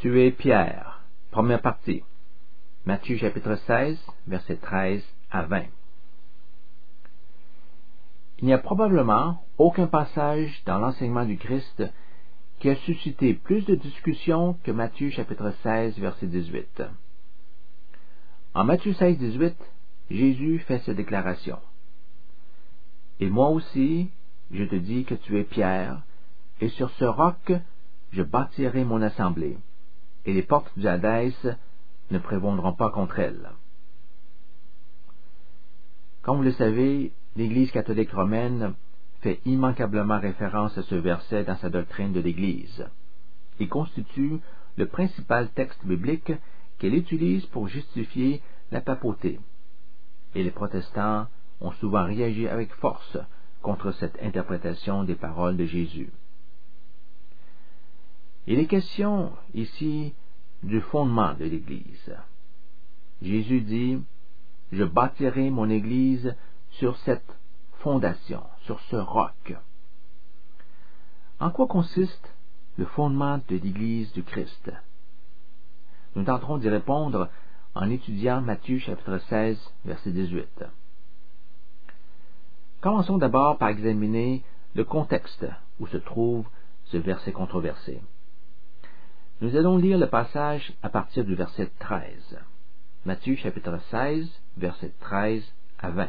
Tu es Pierre. Première partie. Matthieu chapitre 16, versets 13 à 20. Il n'y a probablement aucun passage dans l'enseignement du Christ qui a suscité plus de discussions que Matthieu chapitre 16, verset 18. En Matthieu 16, 18, Jésus fait cette déclaration. Et moi aussi, je te dis que tu es Pierre, et sur ce roc, je bâtirai mon assemblée, et les portes du Hadès ne prévaudront pas contre elle. Comme vous le savez, l'Église catholique romaine fait immanquablement référence à ce verset dans sa doctrine de l'Église. Il constitue le principal texte biblique qu'elle utilise pour justifier la papauté. Et les protestants ont souvent réagi avec force contre cette interprétation des paroles de Jésus. Il est question ici du fondement de l'Église. Jésus dit, « Je bâtirai mon Église sur cette fondation, sur ce roc. » En quoi consiste le fondement de l'Église du Christ? Nous tenterons d'y répondre en étudiant Matthieu chapitre 16, verset 18. Commençons d'abord par examiner le contexte où se trouve ce verset controversé. Nous allons lire le passage à partir du verset 13. Matthieu chapitre 16, verset 13 à 20.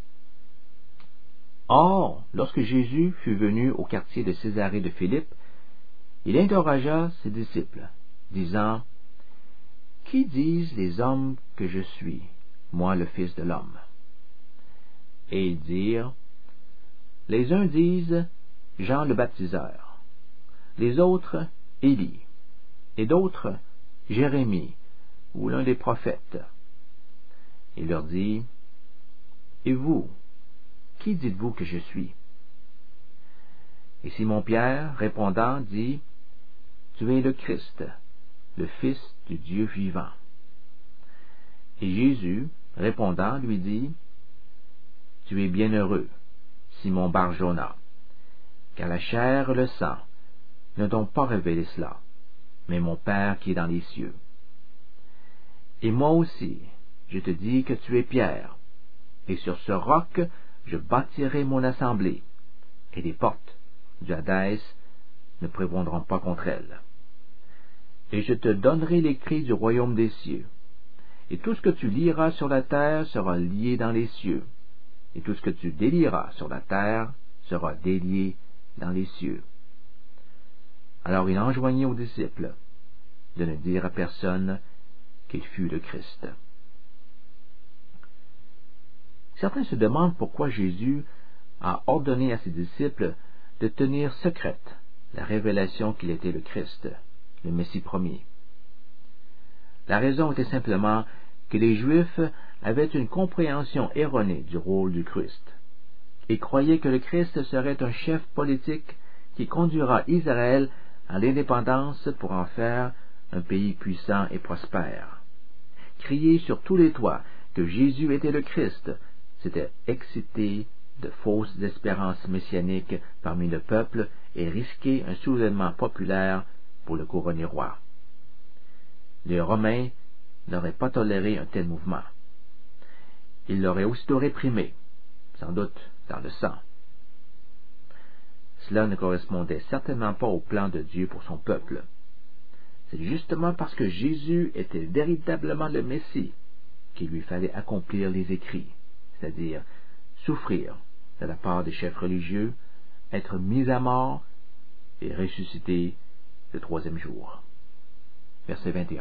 Or, lorsque Jésus fut venu au quartier de Césarée de Philippe, il interrogea ses disciples, disant, « Qui disent les hommes que je suis, moi le Fils de l'homme? » Et ils dirent, « Les uns disent Jean le baptiseur, les autres Élie, et d'autres Jérémie, ou l'un des prophètes. » Il leur dit, « Et vous, qui dites-vous que je suis? » Et Simon-Pierre, répondant, dit, « Tu es le Christ, le Fils du Dieu vivant. » Et Jésus, répondant, lui dit, « Tu es bienheureux, Simon Bar-Jona, car la chair et le sang ne t'ont pas révélé cela, mais mon Père qui est dans les cieux. Et moi aussi, je te dis que tu es Pierre, et sur ce roc je bâtirai mon assemblée, et les portes du Hadès ne prévaudront pas contre elle. Et je te donnerai les clés du royaume des cieux, et tout ce que tu lieras sur la terre sera lié dans les cieux, et tout ce que tu délieras sur la terre sera délié dans les cieux. » Alors il enjoignit aux disciples de ne dire à personne qu'il fût le Christ. Certains se demandent pourquoi Jésus a ordonné à ses disciples de tenir secrète la révélation qu'il était le Christ, le Messie premier. La raison était simplement que les Juifs avaient une compréhension erronée du rôle du Christ et croyaient que le Christ serait un chef politique qui conduira Israël à l'indépendance pour en faire un pays puissant et prospère. Crier sur tous les toits que Jésus était le Christ, c'était exciter de fausses espérances messianiques parmi le peuple et risquer un soulèvement populaire pour le couronner roi. Les Romains n'auraient pas toléré un tel mouvement. Ils l'auraient aussitôt réprimé, sans doute dans le sang. Cela ne correspondait certainement pas au plan de Dieu pour son peuple. C'est justement parce que Jésus était véritablement le Messie qu'il lui fallait accomplir les écrits, c'est-à-dire souffrir de la part des chefs religieux, être mis à mort et ressusciter le troisième jour. Verset 21.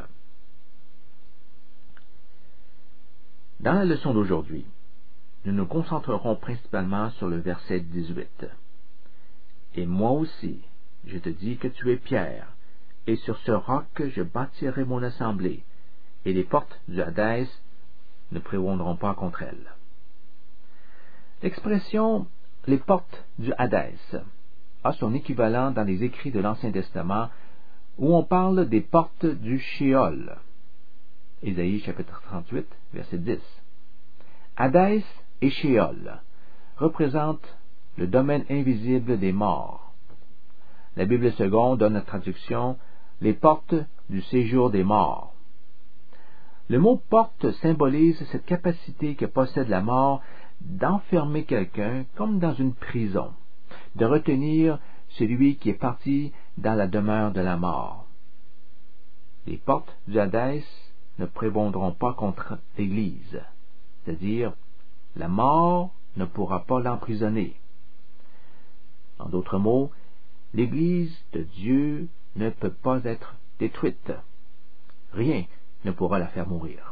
Dans la leçon d'aujourd'hui, nous nous concentrerons principalement sur le verset 18. « Et moi aussi, je te dis que tu es Pierre, et sur ce roc je bâtirai mon assemblée, et les portes du Hadès ne prévaudront pas contre elle. » L'expression « les portes du Hadès » a son équivalent dans les écrits de l'Ancien Testament où on parle des portes du Sheol. Ésaïe chapitre 38, verset 10. Hadès et Sheol représentent le domaine invisible des morts. La Bible seconde donne la traduction « les portes du séjour des morts. Le mot porte symbolise cette capacité que possède la mort d'enfermer quelqu'un comme dans une prison, de retenir celui qui est parti dans la demeure de la mort. Les portes du Hadès ne prévaudront pas contre l'Église, c'est-à-dire la mort ne pourra pas l'emprisonner. En d'autres mots, l'Église de Dieu ne peut pas être détruite. Rien ne pourra la faire mourir.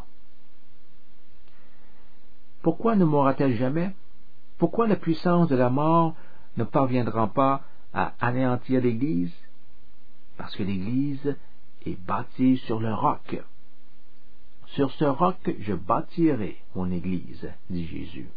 Pourquoi ne mourra-t-elle jamais? Pourquoi la puissance de la mort ne parviendra pas à anéantir l'Église? Parce que l'Église est bâtie sur le roc. Sur ce roc, je bâtirai mon Église, dit Jésus.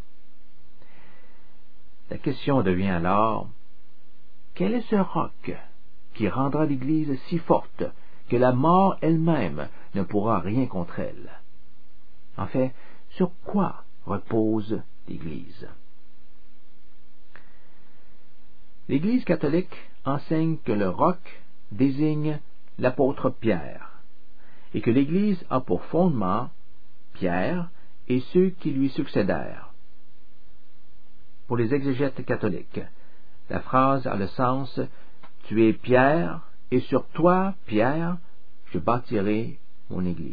La question devient alors, quel est ce roc qui rendra l'Église si forte que la mort elle-même ne pourra rien contre elle? En fait, sur quoi repose l'Église? L'Église catholique enseigne que le roc désigne l'apôtre Pierre, et que l'Église a pour fondement Pierre et ceux qui lui succédèrent. Pour les exégètes catholiques, la phrase a le sens « Tu es Pierre, et sur toi, Pierre, je bâtirai mon Église ».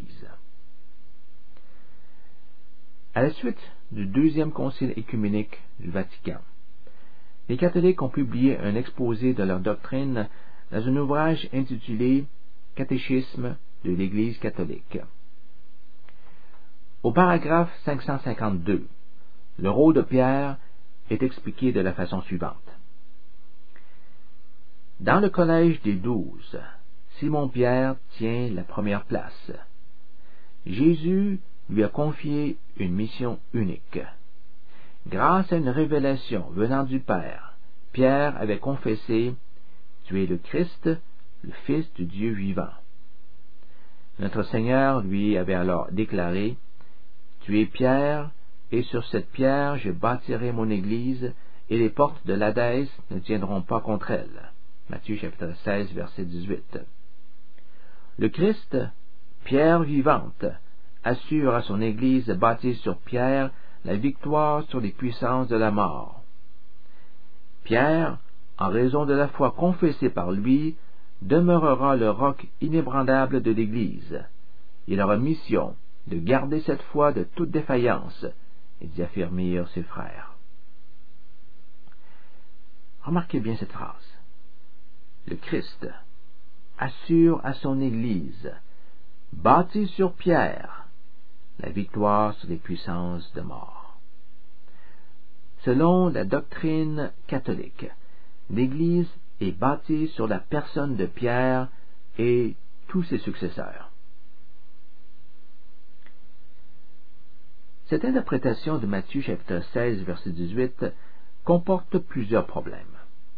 À la suite du deuxième concile œcuménique du Vatican, les catholiques ont publié un exposé de leur doctrine dans un ouvrage intitulé « Catéchisme de l'Église catholique ». Au paragraphe 552, le rôle de Pierre est expliqué de la façon suivante. Dans le collège des 12, Simon-Pierre tient la première place. Jésus lui a confié une mission unique. Grâce à une révélation venant du Père, Pierre avait confessé « Tu es le Christ, le Fils du Dieu vivant ». Notre Seigneur lui avait alors déclaré « Tu es Pierre, et sur cette pierre je bâtirai mon Église, et les portes de l'Hadès ne tiendront pas contre elle. » Matthieu chapitre 16, verset 18. Le Christ, pierre vivante, assure à son Église bâtie sur pierre la victoire sur les puissances de la mort. Pierre, en raison de la foi confessée par lui, demeurera le roc inébranlable de l'Église. Il aura mission de garder cette foi de toute défaillance et d'y affermir ses frères. Remarquez bien cette phrase. Le Christ assure à son Église, bâtie sur pierre, la victoire sur les puissances de mort. Selon la doctrine catholique, l'Église est bâtie sur la personne de Pierre et tous ses successeurs. Cette interprétation de Matthieu chapitre 16, verset 18 comporte plusieurs problèmes.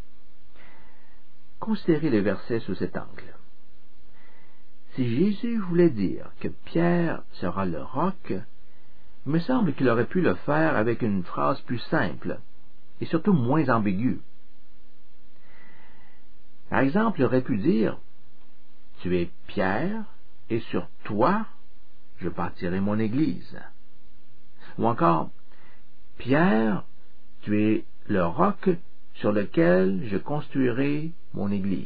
Considérez le verset sous cet angle. Si Jésus voulait dire que Pierre sera le roc, il me semble qu'il aurait pu le faire avec une phrase plus simple et surtout moins ambiguë. Par exemple, il aurait pu dire « Tu es Pierre, et sur toi, je bâtirai mon Église. » Ou encore « Pierre, tu es le roc sur lequel je construirai mon Église. »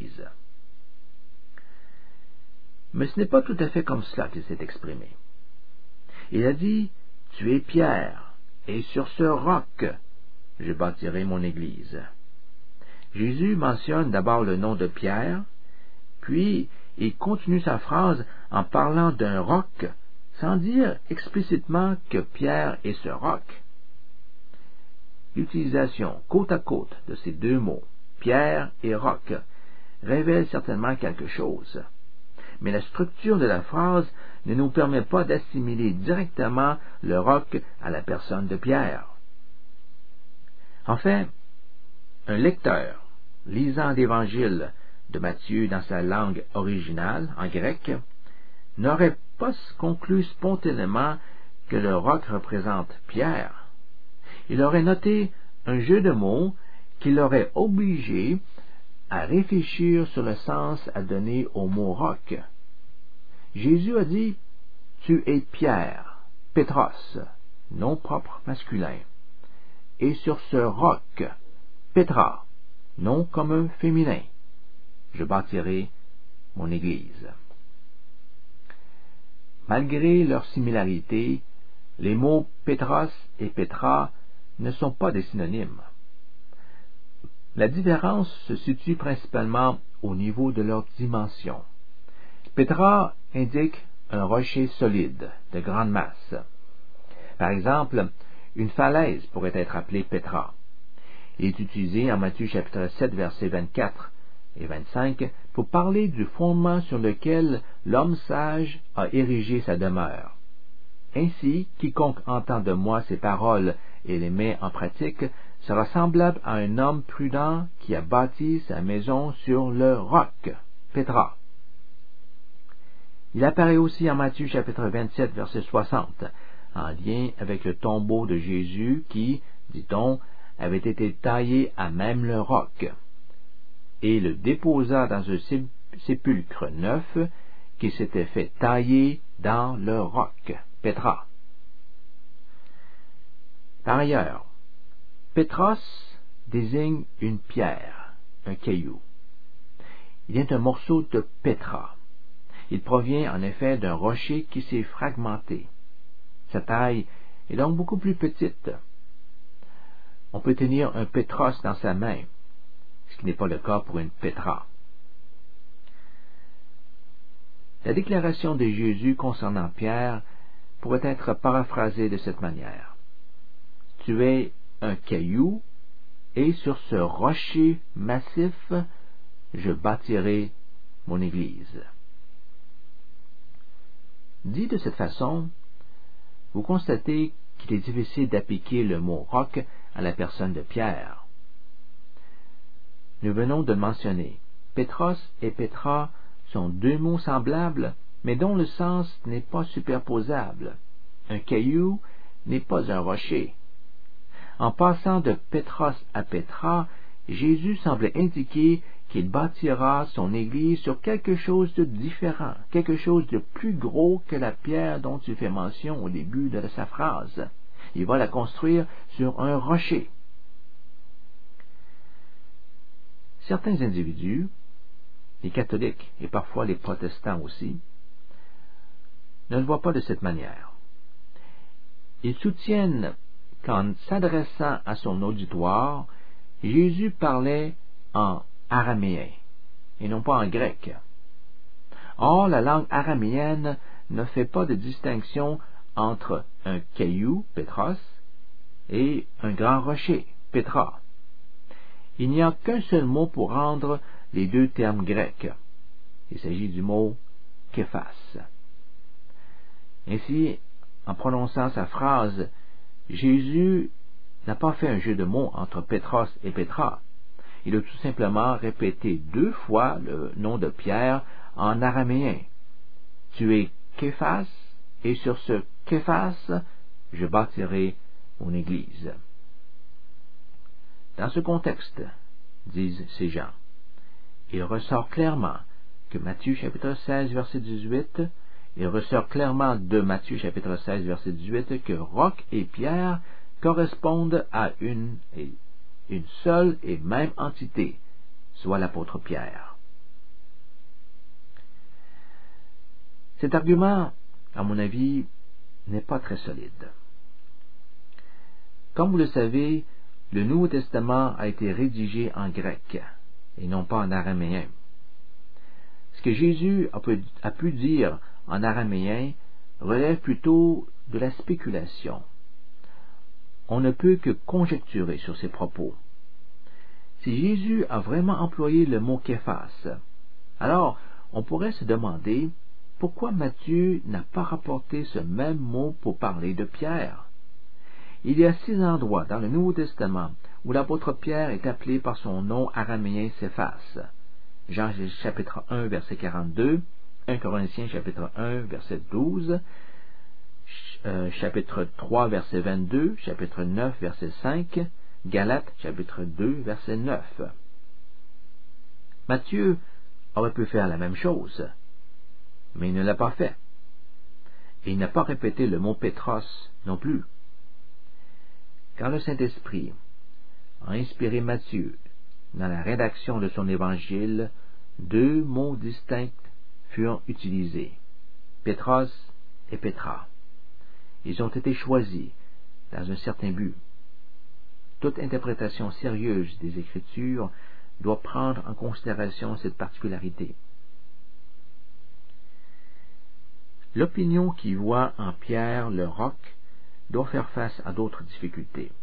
Mais ce n'est pas tout à fait comme cela qu'il s'est exprimé. Il a dit « Tu es Pierre, et sur ce roc, je bâtirai mon Église. » Jésus mentionne d'abord le nom de Pierre, puis il continue sa phrase en parlant d'un roc, sans dire explicitement que Pierre est ce roc. L'utilisation côte à côte de ces deux mots, Pierre et roc, révèle certainement quelque chose. Mais la structure de la phrase ne nous permet pas d'assimiler directement le roc à la personne de Pierre. En fait, un lecteur, lisant l'Évangile de Matthieu dans sa langue originale, en grec, n'aurait pas conclu spontanément que le roc représente Pierre. Il aurait noté un jeu de mots qui l'aurait obligé à réfléchir sur le sens à donner au mot roc. Jésus a dit, « Tu es Pierre, Pétros, nom propre masculin, et sur ce roc, Pétra, nom commun féminin, je bâtirai mon Église. » Malgré leur similarité, les mots Pétros et Pétra ne sont pas des synonymes. La différence se situe principalement au niveau de leur dimension. Pétra indique un rocher solide, de grande masse. Par exemple, une falaise pourrait être appelée Pétra. Il est utilisé en Matthieu chapitre 7, versets 24 et 25 pour parler du fondement sur lequel l'homme sage a érigé sa demeure. Ainsi, quiconque entend de moi ces paroles et les met en pratique sera semblable à un homme prudent qui a bâti sa maison sur le roc, Pétra. Il apparaît aussi en Matthieu chapitre 27, verset 60, en lien avec le tombeau de Jésus qui, dit-on, avait été taillé à même le roc, et le déposa dans un sépulcre neuf qui s'était fait tailler dans le roc, Pétra. Par ailleurs, Pétros désigne une pierre, un caillou. Il est un morceau de Pétra. Il provient en effet d'un rocher qui s'est fragmenté. Sa taille est donc beaucoup plus petite. On peut tenir un Pétros dans sa main, ce qui n'est pas le cas pour une Pétra. La déclaration de Jésus concernant Pierre pourrait être paraphrasée de cette manière. Tu es un caillou, et sur ce rocher massif, je bâtirai mon Église. Dit de cette façon, vous constatez qu'il est difficile d'appliquer le mot roc à la personne de Pierre. Nous venons de le mentionner. Pétros et Pétra sont deux mots semblables, mais dont le sens n'est pas superposable. Un caillou n'est pas un rocher. En passant de Pétros à Pétra, Jésus semblait indiquer qu'il bâtira son Église sur quelque chose de différent, quelque chose de plus gros que la pierre dont il fait mention au début de sa phrase. Il va la construire sur un rocher. Certains individus, les catholiques et parfois les protestants aussi, ne le voient pas de cette manière. Ils soutiennent qu'en s'adressant à son auditoire, Jésus parlait en araméen et non pas en grec. Or, la langue araméenne ne fait pas de distinction entre un caillou, Pétros, et un grand rocher, Pétra. Il n'y a qu'un seul mot pour rendre les deux termes grecs. Il s'agit du mot képhas. Ainsi, en prononçant sa phrase, Jésus n'a pas fait un jeu de mots entre Pétros et Pétra. Il a tout simplement répété deux fois le nom de Pierre en araméen. Tu es Képhas, et sur ce Képhas, je bâtirai mon Église. Dans ce contexte, disent ces gens, il ressort clairement que Matthieu chapitre 16, verset 18, il ressort clairement de Matthieu chapitre 16, verset 18, que roc et pierre correspondent à une seule et même entité, soit l'apôtre Pierre. Cet argument, à mon avis, n'est pas très solide. Comme vous le savez, le Nouveau Testament a été rédigé en grec et non pas en araméen. Ce que Jésus a pu dire en araméen relève plutôt de la spéculation. On ne peut que conjecturer sur ses propos. Si Jésus a vraiment employé le mot képhas, alors on pourrait se demander pourquoi Matthieu n'a pas rapporté ce même mot pour parler de Pierre. Il y a 6 endroits dans le Nouveau Testament où l'apôtre Pierre est appelé par son nom araméen Céphas. Jean chapitre 1, verset 42, 1 Corinthiens chapitre 1, verset 12, chapitre 3, verset 22, chapitre 9, verset 5, Galates chapitre 2, verset 9. Matthieu aurait pu faire la même chose. mais il ne l'a pas fait. Et il n'a pas répété le mot Pétros non plus. Quand le Saint-Esprit a inspiré Matthieu dans la rédaction de son évangile, deux mots distincts furent utilisés, Pétros et Pétra. Ils ont été choisis dans un certain but. Toute interprétation sérieuse des Écritures doit prendre en considération cette particularité. L'opinion qui voit en Pierre le roc doit faire face à d'autres difficultés.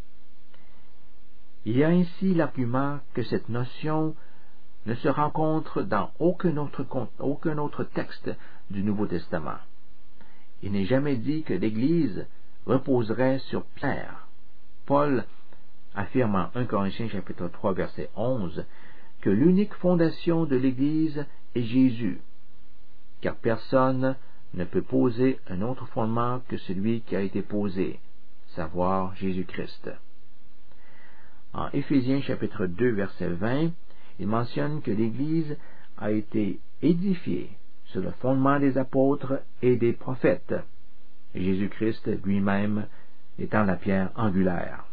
Il y a ainsi l'argument que cette notion ne se rencontre dans aucun autre texte du Nouveau Testament. Il n'est jamais dit que l'Église reposerait sur Pierre. Paul affirme en 1 Corinthiens chapitre 3 verset 11 que l'unique fondation de l'Église est Jésus, car personne ne peut poser un autre fondement que celui qui a été posé, savoir Jésus-Christ. En Éphésiens chapitre 2 verset 20, il mentionne que l'Église a été édifiée sur le fondement des apôtres et des prophètes, Jésus-Christ lui-même étant la pierre angulaire.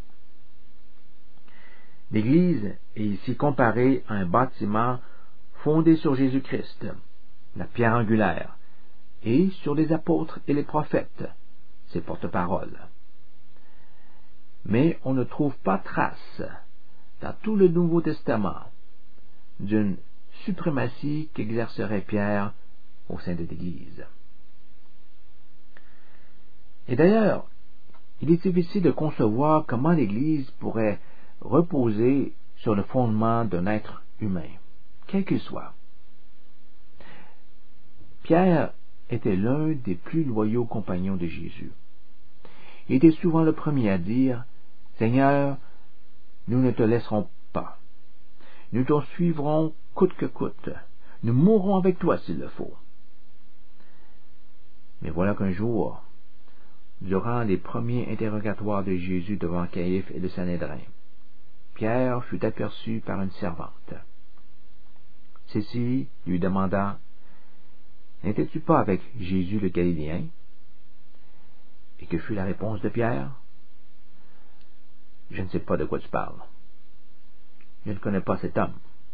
L'Église est ici comparée à un bâtiment fondé sur Jésus-Christ, la pierre angulaire, et sur les apôtres et les prophètes, ses porte-paroles. Mais on ne trouve pas trace, dans tout le Nouveau Testament, d'une suprématie qu'exercerait Pierre au sein de l'Église. Et d'ailleurs, il est difficile de concevoir comment l'Église pourrait reposer sur le fondement d'un être humain, quel qu'il soit. Pierre était l'un des plus loyaux compagnons de Jésus. Il était souvent le premier à dire « Seigneur, nous ne te laisserons pas. Nous te suivrons coûte que coûte. Nous mourrons avec toi s'il le faut. » Mais voilà qu'un jour, durant les premiers interrogatoires de Jésus devant Caïphe et le Sanhédrin, Pierre fut aperçu par une servante. Celle-ci lui demanda « N'étais-tu pas avec Jésus le Galiléen ?» Et que fut la réponse de Pierre? « Je ne sais pas de quoi tu parles. Je ne connais pas cet homme. »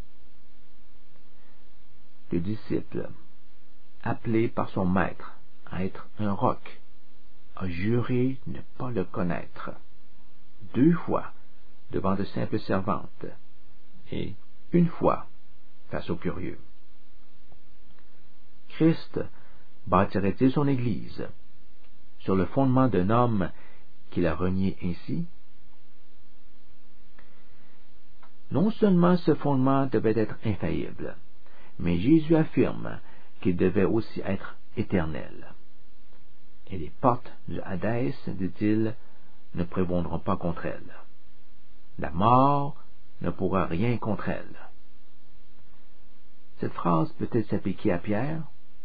Le disciple, appelé par son maître à être un roc, a juré ne pas le connaître, 2 fois devant de simples servantes, et 1 fois face aux curieux. Christ bâtirait-il son Église sur le fondement d'un homme qu'il a renié ainsi? Non seulement ce fondement devait être infaillible, mais Jésus affirme qu'il devait aussi être éternel. Et les portes du Hadès, dit-il, ne prévaudront pas contre elle. La mort ne pourra rien contre elle. Cette phrase peut-elle s'appliquer à Pierre?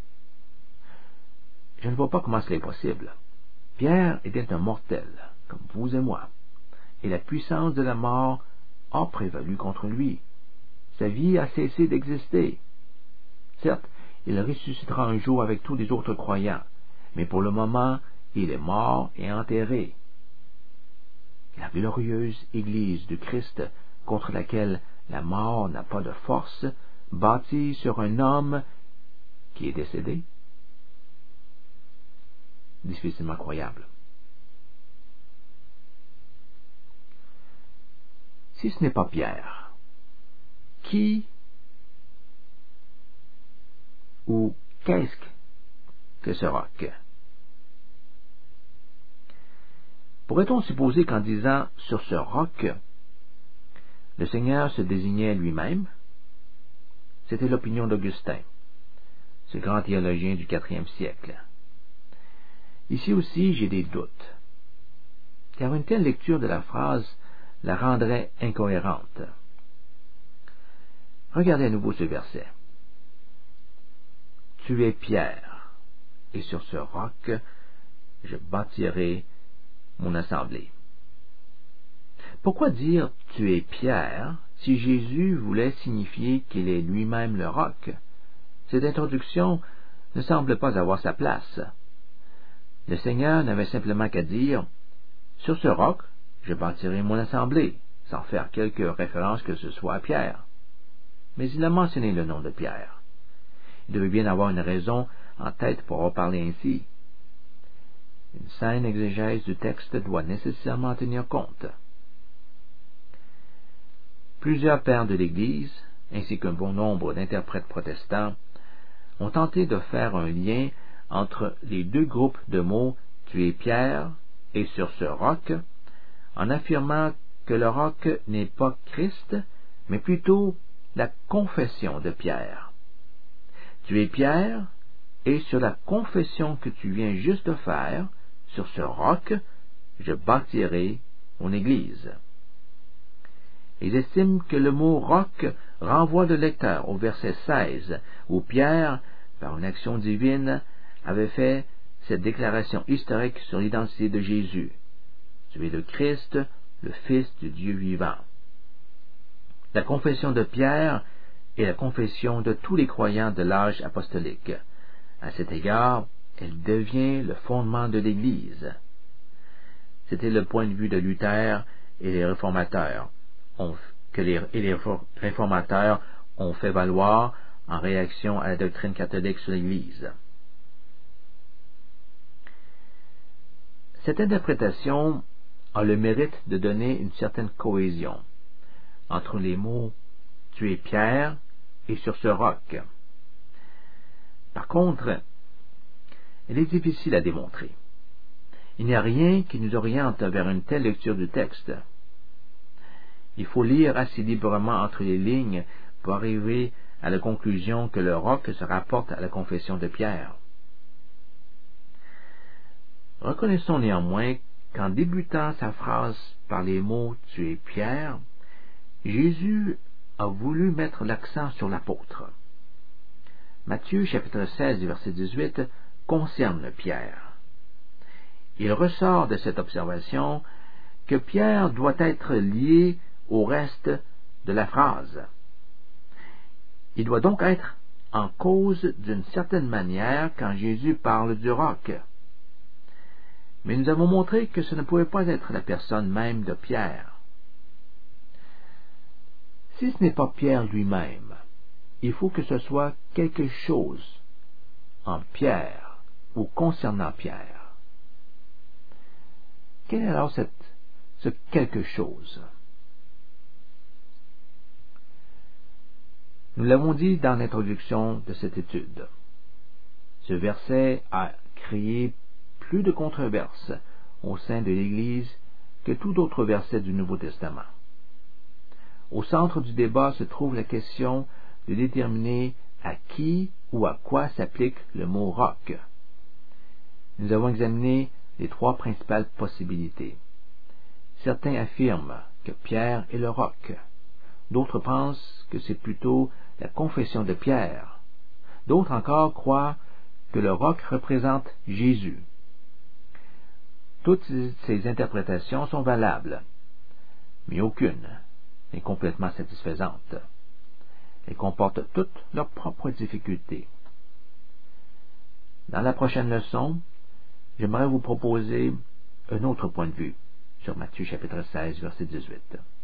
Je ne vois pas comment cela est possible. Pierre était un mortel, comme vous et moi, et la puissance de la mort a prévalu contre lui. Sa vie a cessé d'exister. Certes, il ressuscitera un jour avec tous les autres croyants, mais pour le moment, il est mort et enterré. La glorieuse Église du Christ, contre laquelle la mort n'a pas de force, bâtie sur un homme qui est décédé? Difficilement croyable. Si ce n'est pas Pierre, qui ou qu'est-ce que ce roc? Pourrait-on supposer qu'en disant « sur ce roc », le Seigneur se désignait lui-même? C'était l'opinion d'Augustin, ce grand théologien du IVe siècle. Ici aussi, j'ai des doutes, car une telle lecture de la phrase la rendrait incohérente. Regardez à nouveau ce verset. « Tu es Pierre, et sur ce roc, je bâtirai mon assemblée. » Pourquoi dire « tu es Pierre » si Jésus voulait signifier qu'il est lui-même le roc? Cette introduction ne semble pas avoir sa place. Le Seigneur n'avait simplement qu'à dire « Sur ce roc, je bâtirai mon assemblée », sans faire quelque référence que ce soit à Pierre. Mais il a mentionné le nom de Pierre. Il devait bien avoir une raison en tête pour en parler ainsi. Une saine exégèse du texte doit nécessairement tenir compte. Plusieurs pères de l'Église, ainsi qu'un bon nombre d'interprètes protestants, ont tenté de faire un lien entre les deux groupes de mots « tu es Pierre » et « sur ce roc », en affirmant que le roc n'est pas Christ, mais plutôt la confession de Pierre. Tu es Pierre, et sur la confession que tu viens juste de faire, sur ce roc, je bâtirai mon Église. Ils estiment que le mot roc renvoie le lecteur au verset 16, où Pierre, par une action divine, avait fait cette déclaration historique sur l'identité de Jésus. Tu es le Christ, le Fils du Dieu vivant. La confession de Pierre est la confession de tous les croyants de l'âge apostolique. À cet égard, elle devient le fondement de l'Église. C'était le point de vue de Luther et les réformateurs, les réformateurs ont fait valoir en réaction à la doctrine catholique sur l'Église. Cette interprétation a le mérite de donner une certaine cohésion entre les mots « tu es Pierre » et « sur ce roc ». Par contre, elle est difficile à démontrer. Il n'y a rien qui nous oriente vers une telle lecture du texte. Il faut lire assez librement entre les lignes pour arriver à la conclusion que le roc se rapporte à la confession de Pierre. Reconnaissons néanmoins qu'en débutant sa phrase par les mots « tu es Pierre », Jésus a voulu mettre l'accent sur l'apôtre. Matthieu chapitre 16 verset 18 concerne Pierre. Il ressort de cette observation que Pierre doit être lié au reste de la phrase. Il doit donc être en cause d'une certaine manière quand Jésus parle du roc. Mais nous avons montré que ce ne pouvait pas être la personne même de Pierre. Si ce n'est pas Pierre lui-même, il faut que ce soit quelque chose en Pierre ou concernant Pierre. Quel est alors ce quelque chose? Nous l'avons dit dans l'introduction de cette étude. Ce verset a créé plus de controverses au sein de l'Église que tout autre verset du Nouveau Testament. Au centre du débat se trouve la question de déterminer à qui ou à quoi s'applique le mot roc. Nous avons examiné les trois principales possibilités. Certains affirment que Pierre est le roc. D'autres pensent que c'est plutôt la confession de Pierre. D'autres encore croient que le roc représente Jésus. Toutes ces interprétations sont valables, mais aucune n'est complètement satisfaisante. Elles comportent toutes leurs propres difficultés. Dans la prochaine leçon, j'aimerais vous proposer un autre point de vue sur Matthieu chapitre 16, verset 18.